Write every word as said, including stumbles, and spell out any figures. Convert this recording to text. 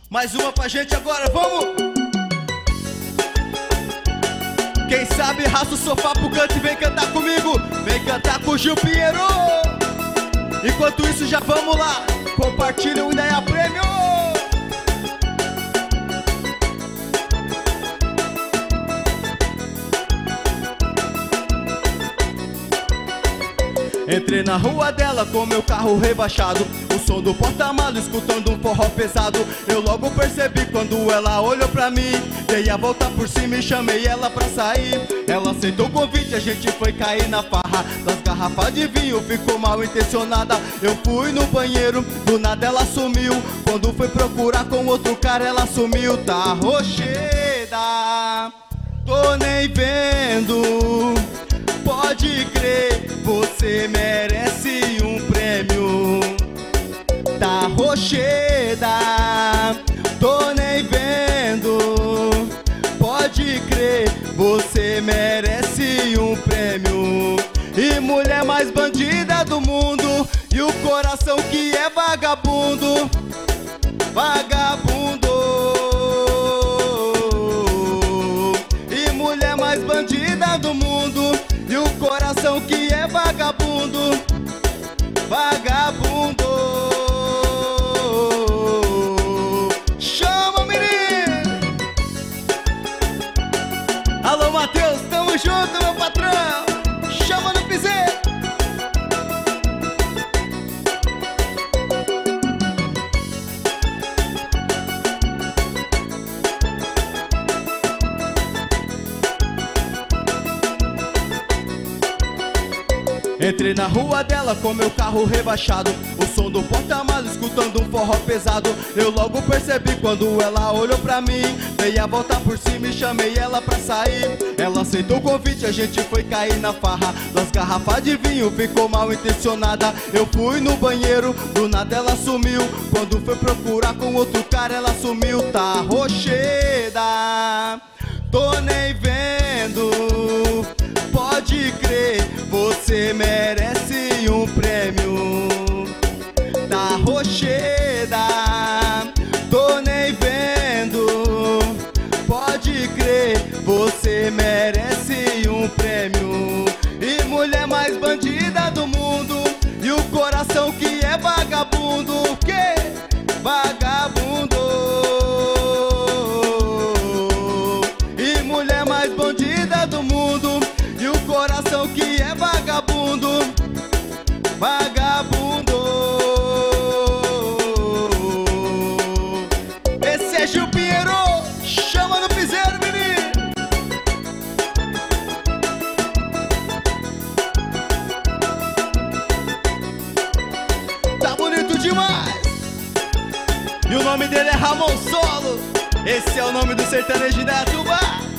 Mais uma pra gente agora, vamos! Quem sabe raça o sofá pro canto e vem cantar comigo. Vem cantar com o Gil Pinheiro. Enquanto isso já vamos lá, compartilha o Ideia Prêmio. Entrei na rua dela com meu carro rebaixado, o som do porta-malas escutando um forró pesado. Eu logo percebi quando ela olhou pra mim, dei a volta por cima e chamei ela pra sair. Ela aceitou o convite, a gente foi cair na farra das garrafas de vinho, ficou mal intencionada. Eu fui no banheiro, do nada ela sumiu. Quando fui procurar com outro cara ela sumiu. Tá rocheda, tô nem vendo. Pode crer, você merece um prêmio. Tá rocheda, tô nem vendo. Pode crer, você merece um prêmio. E mulher mais bandida do mundo, e o coração que é vagabundo. Vagabundo. E mulher mais bandida do mundo, e o coração que é vagabundo. Vagabundo. Chama, menino! Alô, Matheus, tamo junto, meu patrão! Chama no piseiro! Entrei na rua dela com meu carro rebaixado, o som do porta-malas escutando um forró pesado. Eu logo percebi quando ela olhou pra mim, dei a volta por cima e chamei ela pra sair. Ela aceitou o convite, a gente foi cair na farra das garrafas de vinho, ficou mal intencionada. Eu fui no banheiro, do nada ela sumiu. Quando foi procurar com outro cara ela sumiu. Tá rocheda, tô nem vendo. Pode crer, você merece um prêmio. Tá rocheda, tô nem vendo. Pode crer, você merece um prêmio. E mulher mais bandida do mundo, e o coração que é vagabundo. Que? Vagabundo. E mulher mais bandida do mundo, e o coração que é vagabundo. Vagabundo. Esse é Gil Pinheiro. Chama no piseiro, menino. Tá bonito demais. E o nome dele é Ramon Solo. Esse é o nome do sertanejo da Tuba.